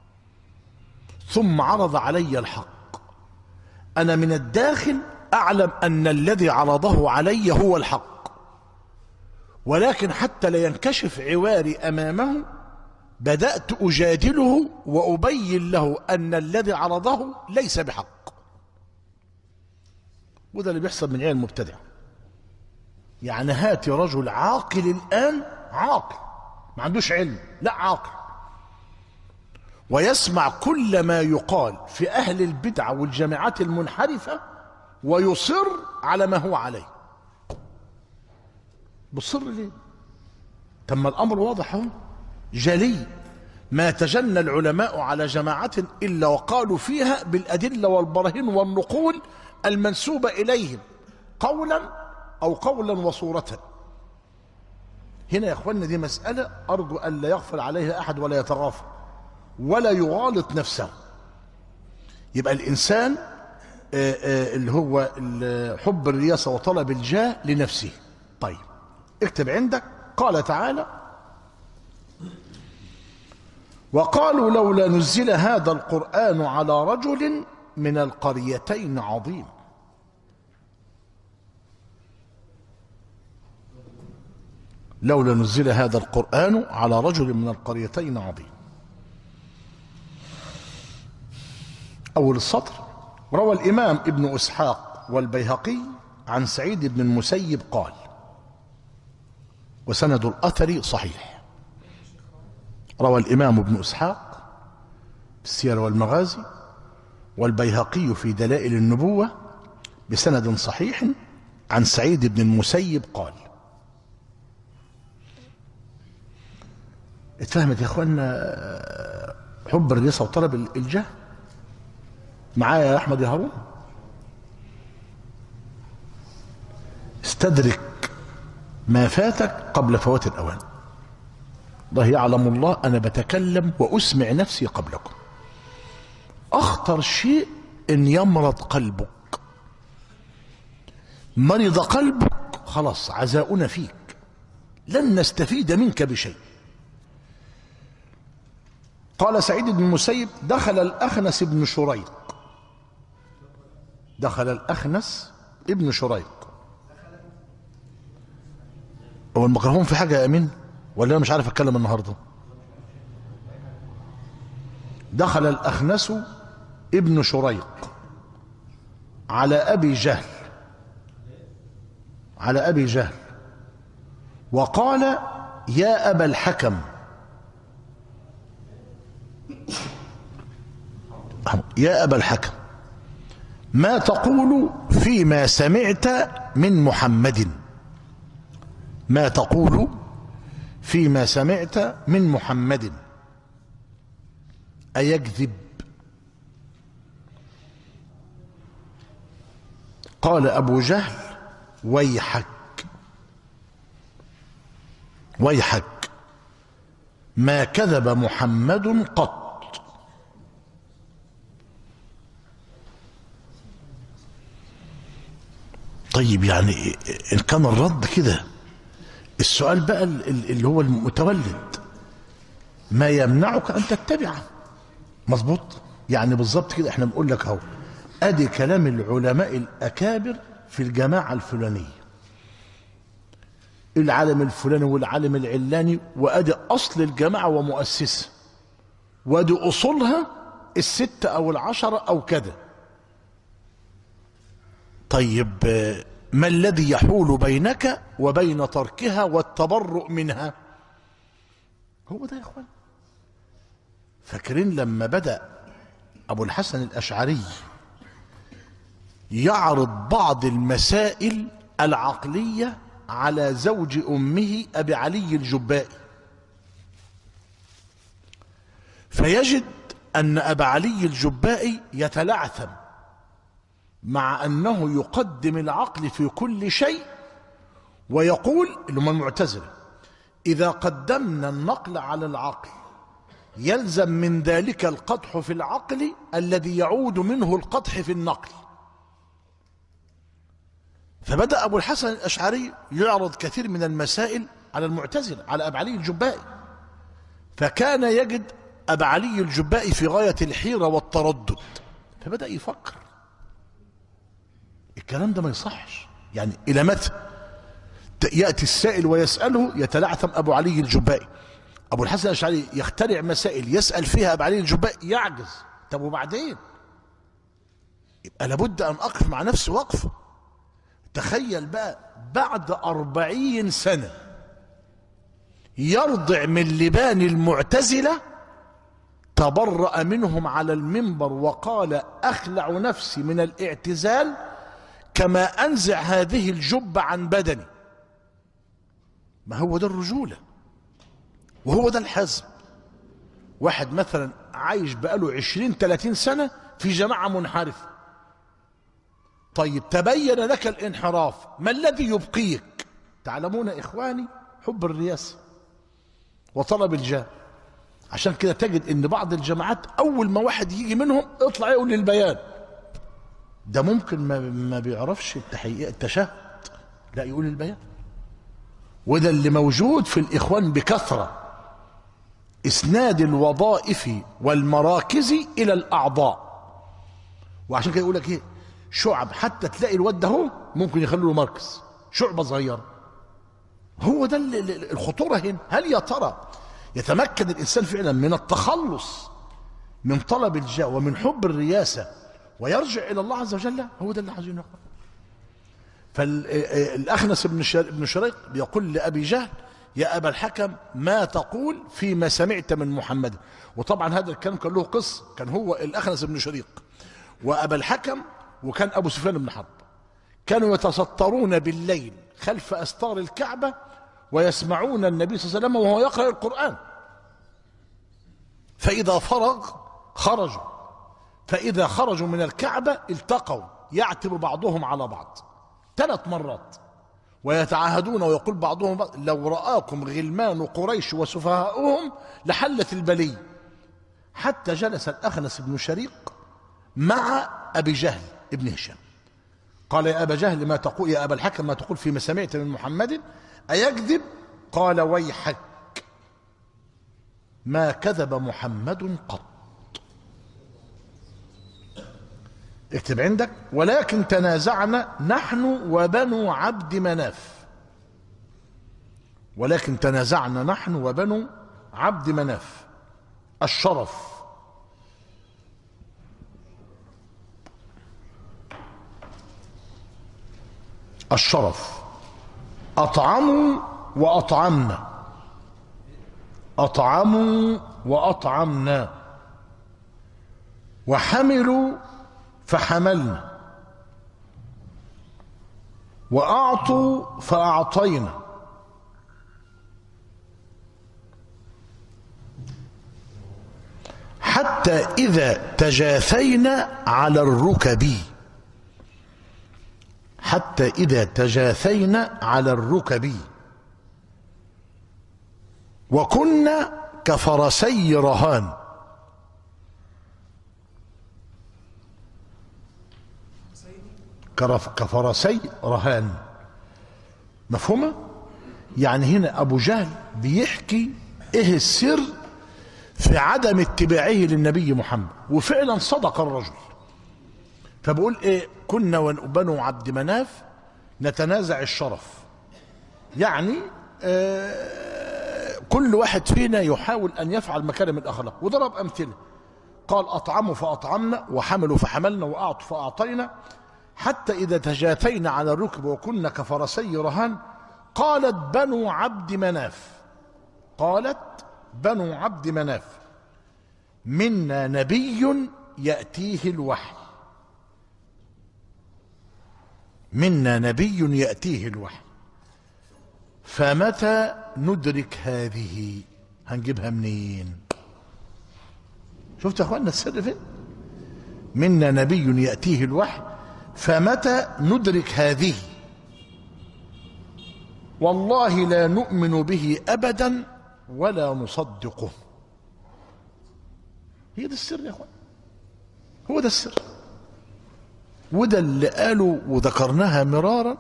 ثم عرض علي الحق، أنا من الداخل أعلم أن الذي عرضه علي هو الحق، ولكن حتى لا ينكشف عواري أمامه بدأت أجادله وأبين له أن الذي عرضه ليس بحق. وده اللي بيحصل من عيال المبتدع. يعني هات رجل عاقل الآن، عاقل ما عندوش علم، لا عاقل، ويسمع كل ما يقال في أهل البدع والجامعات المنحرفة ويصر على ما هو عليه. بصر ليه؟ تم الأمر واضح اهو جلي. ما تجنى العلماء على جماعة إلا وقالوا فيها بالأدلة والبراهين والنقول المنسوبة إليهم قولا أو قولا وصورة. هنا يا أخوانا دي مسألة أرجو أن لا يغفل عليها أحد ولا يتغافل ولا يغالط نفسه. يبقى الإنسان آآ آآ اللي هو حب الرياسة وطلب الجاه لنفسه. طيب اكتب عندك، قال تعالى: وقالوا لولا نزل هذا القرآن على رجل من القريتين عظيم. لولا نزل هذا القرآن على رجل من القريتين عظيم. أول السطر: روى الإمام ابن إسحاق والبيهقي عن سعيد بن المسيب قال، وسند الأثر صحيح. روى الإمام ابن إسحاق في السير والمغازي والبيهقي في دلائل النبوة بسند صحيح عن سعيد بن المسيب قال. اتفهمت يا اخوانا حب الرياسة وطلب الجاه؟ معايا يا احمد يا هارون؟ استدرك ما فاتك قبل فوات الاوان. الله يعلم الله انا بتكلم واسمع نفسي قبلكم. اخطر شيء ان يمرض قلبك. مرض قلبك خلاص عزاؤنا فيك، لن نستفيد منك بشيء. قال سعيد بن المسيب: دخل الأخنس بن شريق. دخل الأخنس ابن شريق. هو الميكروفون في حاجة يا أمين ولا أنا مش عارف أتكلم النهاردة؟ دخل الأخنس ابن شريق على أبي جهل على أبي جهل وقال: يا أبا الحكم، يا أبا الحكم، ما تقول فيما سمعت من محمد؟ ما تقول فيما سمعت من محمد؟ أيكذب؟ قال أبو جهل: ويحك ويحك، ما كذب محمد قط. طيب يعني إن كان الرد كده، السؤال بقى اللي هو المتولد، ما يمنعك أن تتبعه؟ مظبوط. يعني بالظبط كده احنا بنقول لك اهو، ادي كلام العلماء الأكابر في الجماعة الفلانية، العالم الفلاني والعالم العلاني، وادي أصل الجماعة ومؤسسها، وادي أصولها الستة أو العشرة أو كذا. طيب ما الذي يحول بينك وبين تركها والتبرؤ منها؟ هو ده يا اخوان. فاكرين لما بدأ أبو الحسن الأشعري يعرض بعض المسائل العقلية على زوج أمه أبي علي الجبائي، فيجد أن أبا علي الجبائي يتلعثم مع أنه يقدم العقل في كل شيء، ويقول اللي هم المعتزلة إذا قدمنا النقل على العقل يلزم من ذلك القدح في العقل الذي يعود منه القدح في النقل. فبدأ أبو الحسن الأشعري يعرض كثير من المسائل على المعتزلة، على أبا علي الجبائي، فكان يجد أبا علي الجبائي في غاية الحيرة والتردد، فبدأ يفكر الكلام ده ما يصحش. يعني إلى متى يأتي السائل ويسأله يتلعثم أبو علي الجبائي؟ أبو الحسن الأشعري يخترع مسائل يسأل فيها أبو علي الجبائي يعجز. طب وبعدين؟ يبقى لابد أن أقف مع نفسي وقفة. تخيل بقى بعد أربعين سنة يرضع من لبان المعتزلة، تبرأ منهم على المنبر وقال أخلع نفسي من الاعتزال كما أنزع هذه الجبة عن بدني. ما هو ده الرجولة وهو ده الحزم. واحد مثلا عايش بقاله عشرين ثلاثين سنة في جماعة منحرفة، طيب تبين لك الانحراف، ما الذي يبقيك؟ تعلمون إخواني حب الرياسة وطلب الجاه. عشان كده تجد ان بعض الجماعات اول ما واحد يجي منهم اطلع يقول للبيان، ده ممكن ما, ما بيعرفش التشهد، لا يقول البيان. وده اللي موجود في الإخوان بكثرة، إسناد الوظائف والمراكز إلى الأعضاء. وعشان كده يقول لك إيه، شعب، حتى تلاقي الواد ده هو ممكن يخلوا له مركز، شعبة صغيرة. هو ده الخطورة هنا. هل يا ترى يتمكن الإنسان فعلا من التخلص من طلب الجاه ومن حب الرياسة ويرجع إلى الله عز وجل؟ هو ده اللي عايزين نقول. فالأخنس بن شريق بيقول لأبي جهل يا أبا الحكم ما تقول فيما سمعت من محمد؟ وطبعا هذا الكلام كان له قصة، كان هو الأخنس بن شريق وأبا الحكم وكان أبو سفيان بن حرب كانوا يتسترون بالليل خلف أستار الكعبة ويسمعون النبي صلى الله عليه وسلم وهو يقرأ القرآن، فإذا فرغ خرجوا، فإذا خرجوا من الكعبة التقوا يعتب بعضهم على بعض ثلاث مرات ويتعاهدون ويقول بعضهم بعض لو رآكم غلمان قريش وسفهاؤهم لحلت البلي. حتى جلس الأخنس بن شريق مع أبي جهل ابن هشام، قال يا أبا جهل ما تقول، يا أبا الحكم ما تقول فيما سمعت من محمد؟ أيكذب؟ قال ويحك ما كذب محمد قط. اكتب عندك، ولكن تنازعنا نحن وبنو عبد مناف، ولكن تنازعنا نحن وبنو عبد مناف الشرف. الشرف أطعموا وأطعمنا، أطعموا وأطعمنا، وحملوا فحملنا، وأعطوا فأعطينا، حتى إذا تجاثينا على الركب، حتى إذا تجاثينا على الركب، وكنا كفرسي رهان. كفرسي رهان. مفهومة؟ يعني هنا أبو جهل بيحكي إيه السر في عدم اتباعه للنبي محمد، وفعلا صدق الرجل. فبقول إيه؟ كنا وبنو عبد مناف نتنازع الشرف. يعني آه كل واحد فينا يحاول أن يفعل مكارم الأخلاق، وضرب أمثلة. قال أطعموا فأطعمنا، وحملوا فحملنا، وأعطوا فأعطينا، حتى إذا تجاثينا على الركب وكنا كفرسي رهان. قالت بنو عبد مناف قالت بنو عبد مناف منا نبي يأتيه الوحي منا نبي يأتيه الوحي فمتى ندرك هذه؟ هنجيبها منين؟ شفت يا اخوانا السر فين؟ منا نبي يأتيه الوحي فمتى ندرك هذه؟ والله لا نؤمن به أبدا ولا نصدقه. هي ده السر يا اخوان، هو ده السر، وده اللي قالوا وذكرناها مرارا.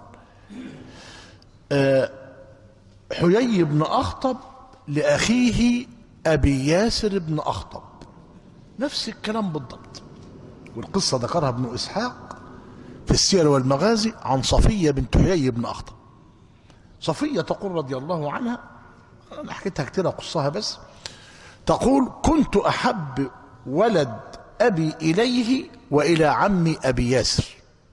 أه حيي بن أخطب لأخيه أبي ياسر بن أخطب، نفس الكلام بالضبط. والقصة ذكرها ابن إسحاق في السير والمغازي عن صفية بنت حيي بن أخطب. صفية تقول رضي الله عنها، أنا حكيتها كتير أقصها بس، تقول: كنت أحب ولد أبي إليه وإلى عمي أبي ياسر،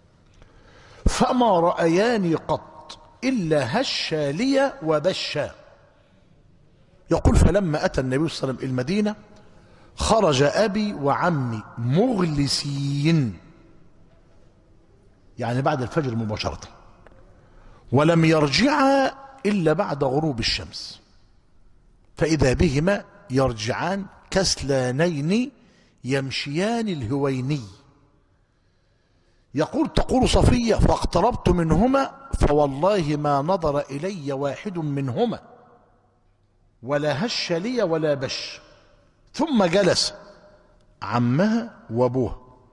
فما رأياني قط إلا هشا لي وبشا. يقول: فلما أتى النبي صلى الله عليه وسلم المدينة خرج أبي وعمي مغلسين، يعني بعد الفجر مباشرة، ولم يرجعا إلا بعد غروب الشمس، فإذا بهما يرجعان كسلانين يمشيان الهويني. يقول تقول صفية: فاقتربت منهما فوالله ما نظر إلي واحد منهما ولا هش لي ولا بش. ثم جلس عمها وابوها،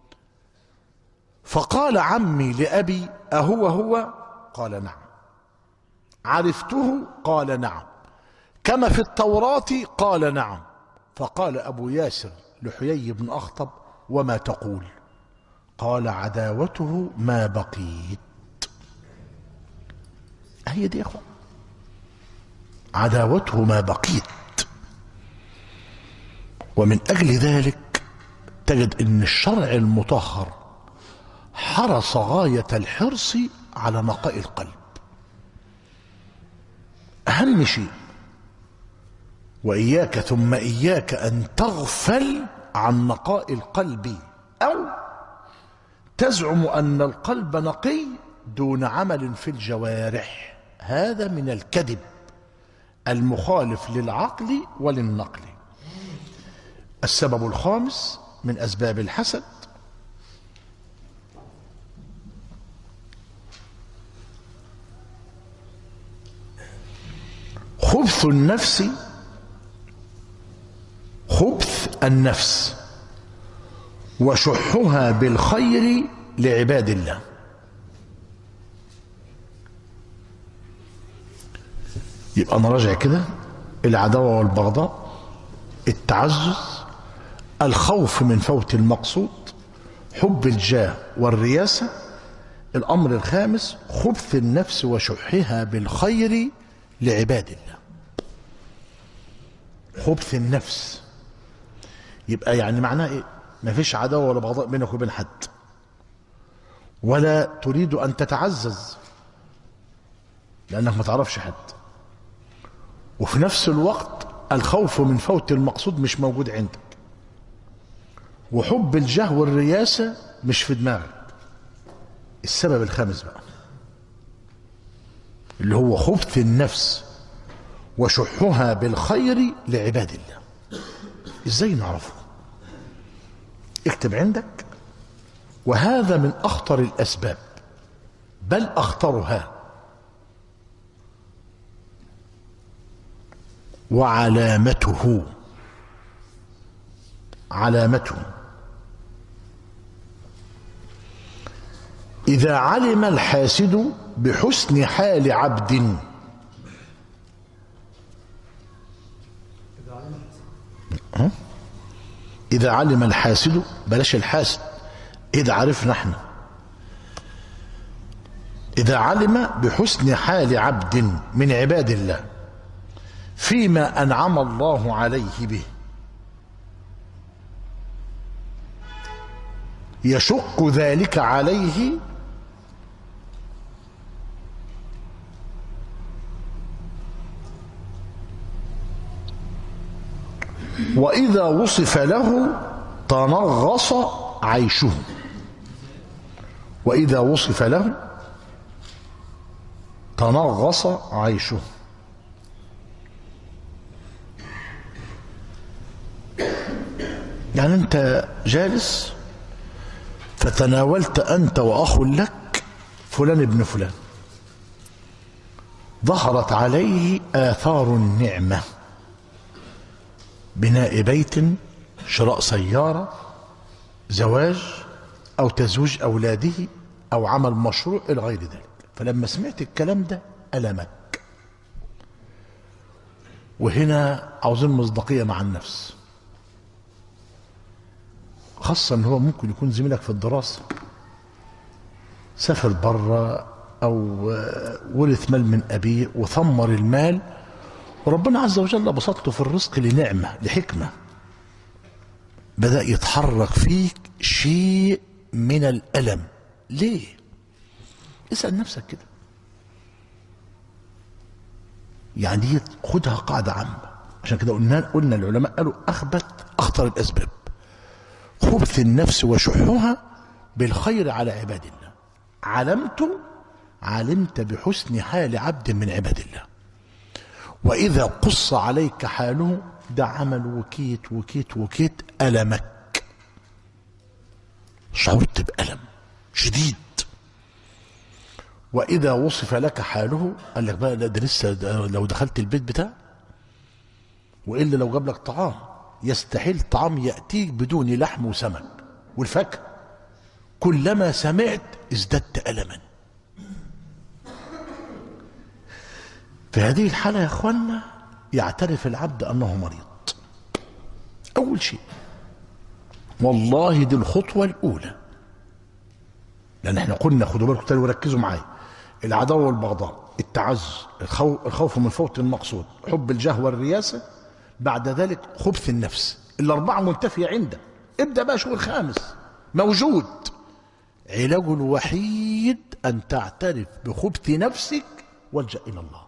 فقال عمي لأبي: أهو هو؟ قال: نعم. عرفته؟ قال: نعم. كما في التوراة؟ قال: نعم. فقال أبو ياسر لحيي بن أخطب: وما تقول؟ قال: عداوته ما بقيت. هي دي يا اخوان، عداوته ما بقيت. ومن أجل ذلك تجد أن الشرع المطهر حرص غاية الحرص على نقاء القلب. أهم شيء، وإياك ثم إياك أن تغفل عن نقاء القلب، أو تزعم أن القلب نقي دون عمل في الجوارح. هذا من الكذب المخالف للعقل وللنقل. السبب الخامس من أسباب الحسد: خبث النفس خبث النفس وشحها بالخير لعباد الله. يبقى نراجع كده: العداوة والبغضاء، التعزز، الخوف من فوت المقصود، حب الجاه والرياسة. الأمر الخامس: خبث النفس وشحها بالخير لعباد الله. خبث النفس يبقى يعني معناه ايه؟ ما فيش عداوة ولا بغضاء بينك وبين حد، ولا تريد أن تتعزز لأنك ما تعرفش حد، وفي نفس الوقت الخوف من فوت المقصود مش موجود عندك، وحب الجاه والرياسة مش في دماغك. السبب الخامس بقى اللي هو خبث النفس وشحها بالخير لعباد الله. ازاي نعرفه؟ اكتب عندك: وهذا من أخطر الأسباب، بل أخطرها، وعلامته علامته إذا علم الحاسد بحسن حال عبد. ها؟ إذا علم الحاسد، بلاش الحاسد، إذا عرفنا احنا، إذا علم بحسن حال عبد من عباد الله فيما أنعم الله عليه به يشق ذلك عليه وإذا وصف له تنغص عيشه. وإذا وصف له تنغص عيشه. يعني أنت جالس فتناولت أنت وأخ لك فلان ابن فلان، ظهرت عليه آثار النعمة، بناء بيت، شراء سيارة، زواج أو تزويج أولاده أو عمل مشروع إلى غير ذلك. فلما سمعت الكلام ده ألمك. وهنا عاوزين مصداقية مع النفس، خاصة ان هو ممكن يكون زميلك في الدراسة، سافر بره او ورث مال من ابيه وثمر المال، وربنا عز وجل بسطته في الرزق لنعمة لحكمة، بدأ يتحرك فيك شيء من الألم. ليه؟ اسأل نفسك كده. يعني دي خدها قاعدة عامة، عشان كده قلنا قلنا العلماء قالوا أخبث أخطر الأسباب خبث النفس وشحها بالخير على عباد الله. علمت علمت بحسن حال عبد من عباد الله، وإذا قص عليك حاله ده عمل وكيت وكيت وكيت ألمك، شعرت بألم شديد. وإذا وصف لك حاله قال لك بقى ده لسه لو دخلت البيت بتاعه، وإلا لو جاب لك طعام يستحيل طعام يأتيك بدون لحم وسمك والفاكهة، كلما سمعت ازددت ألما. في هذه الحالة يا اخوانا يعترف العبد أنه مريض. أول شيء والله دي الخطوة الأولى، لأن احنا قلنا خدوا بالكم تاني وركزوا معايا، العداوة والبغضاء، التعزز، الخوف من فوت المقصود، حب الجاه والرياسة، بعد ذلك خبث النفس. الأربعة منتفية عندك، ابدأ بقى شغل خامس موجود. علاجه الوحيد أن تعترف بخبث نفسك والجأ إلى الله.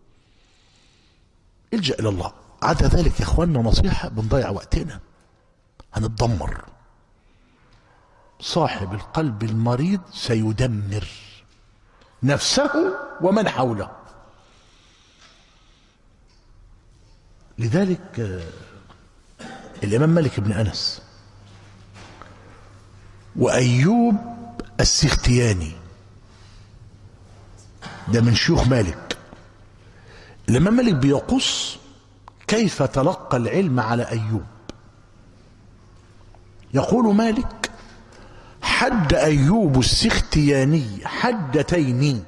الجأ إلى الله. عدا ذلك يا إخواننا نصيحة، بنضيع وقتنا هنتدمر. صاحب القلب المريض سيدمر نفسه ومن حوله. لذلك الإمام مالك بن أنس وأيوب السختياني ده من شيوخ مالك، الإمام مالك بيقص كيف تلقى العلم على أيوب. يقول مالك: حد أيوب السختياني حدتين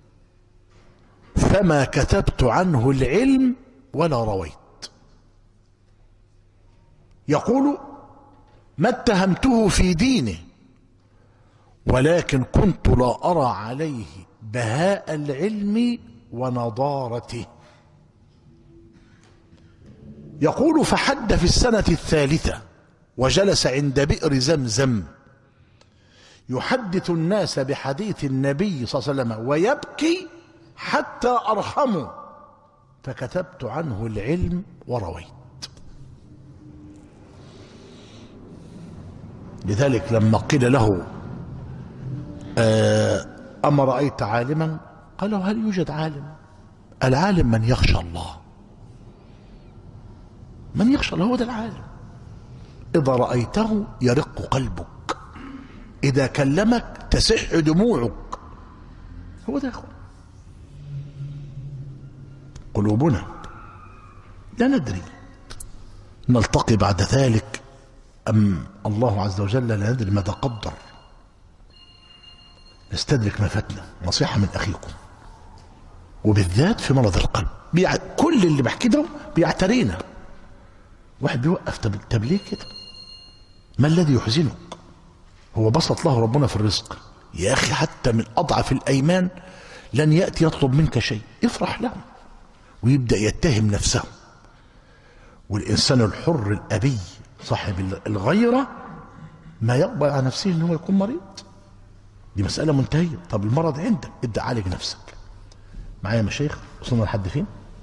فما كتبت عنه العلم ولا رويت. يقول: ما اتهمته في دينه، ولكن كنت لا أرى عليه بهاء العلم ونضارته. يقول: فحد في السنة الثالثة وجلس عند بئر زمزم يحدث الناس بحديث النبي صلى الله عليه وسلم ويبكي حتى أرحموا، فكتبت عنه العلم ورويت. لذلك لما قيل له: أما رأيت عالما؟ قال: هل يوجد عالم؟ العالم من يخشى الله، من يخشى الله هو ده العالم. إذا رأيته يرق قلبك، إذا كلمك تسح دموعك، هو ده يا أخوان. قلوبنا لا ندري نلتقي بعد ذلك أم الله عز وجل لا ندري ماذا قدر. نستدرك ما فاتنا. نصيحة من أخيكم، وبالذات في مرض القلب. بيع... كل اللي بحكي ده بيعترينا. واحد بيوقف، طب طب ليه كده؟ ما الذي يحزنك؟ هو بسط له ربنا في الرزق يا أخي، حتى من أضعف الأيمان لن يأتي يطلب منك شيء، افرح له. ويبدأ يتهم نفسه. والإنسان الحر الأبي صاحب الغيرة ما يقبل على نفسه أنه يكون مريض. دي مسألة منتهية. طب المرض عندك، ابدأ عالج نفسك. معايا مشايخ؟ وصلنا لحد فين؟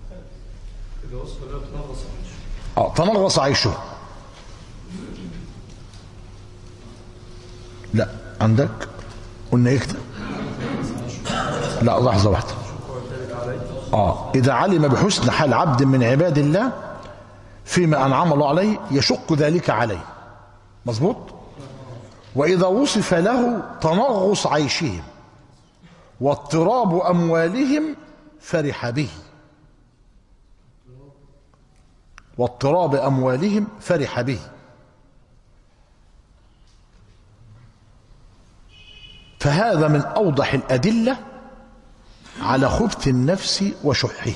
اه تنغص عيشه. لا عندك قلنا يكتب. لا لحظة واحدة. اه إذا علم بحسن حال عبد من عباد الله فيما أنعم الله عليه يشق ذلك عليه. مظبوط. وإذا وصف له تنغص عيشهم واضطراب أموالهم فرح به. واضطراب أموالهم فرح به. فهذا من أوضح الأدلة على خبث النفس وشحه.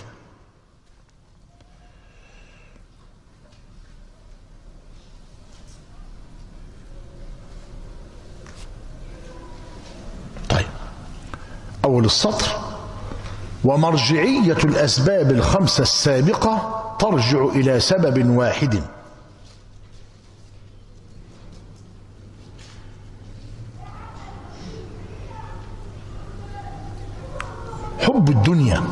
طيب أول السطر: ومرجعية الأسباب الخمسة السابقة ترجع إلى سبب واحد، حب الدنيا.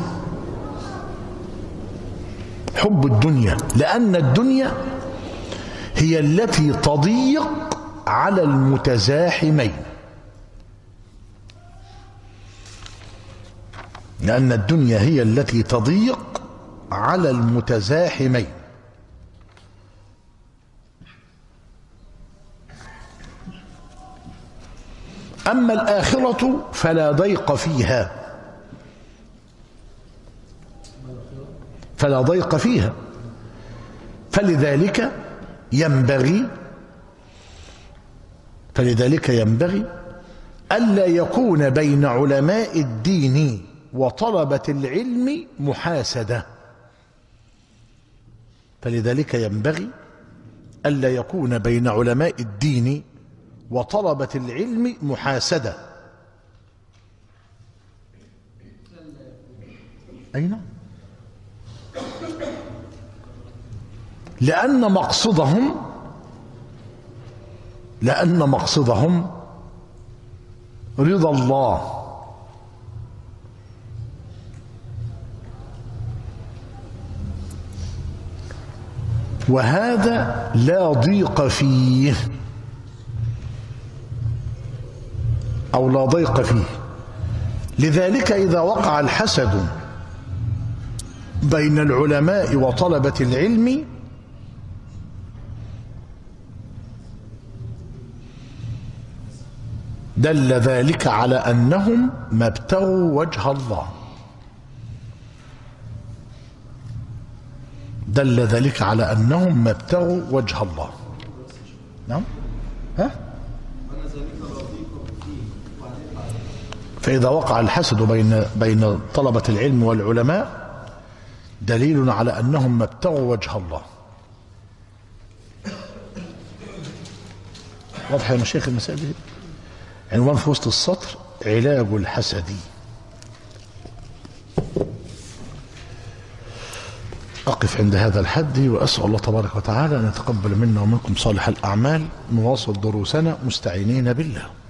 حب الدنيا، لأن الدنيا هي التي تضيق على المتزاحمين. لأن الدنيا هي التي تضيق على المتزاحمين. أما الآخرة فلا ضيق فيها. فلا ضيق فيها. فلذلك ينبغي فلذلك ينبغي ألا يكون بين علماء الدين وطلبة العلم محاسدة. فلذلك ينبغي ألا يكون بين علماء الدين وطلبة العلم محاسدة. أين؟ لأن مقصدهم لأن مقصدهم رضا الله. وهذا لا ضيق فيه، أو لا ضيق فيه. لذلك إذا وقع الحسد بين العلماء وطلبة العلم دل ذلك على أنهم ما ابتغوا وجه الله. دل ذلك على أنهم ما ابتغوا وجه الله. نعم. ها؟ فإذا وقع الحسد بين بين طلبة العلم والعلماء دليل على أنهم ما ابتغوا وجه الله. واضح يا مشايخ المسائل دي؟ عنوان في وسط السطر: علاج الحسد. أقف عند هذا الحد وأسأل الله تبارك وتعالى أن يتقبل منا ومنكم صالح الأعمال. نواصل دروسنا مستعينين بالله.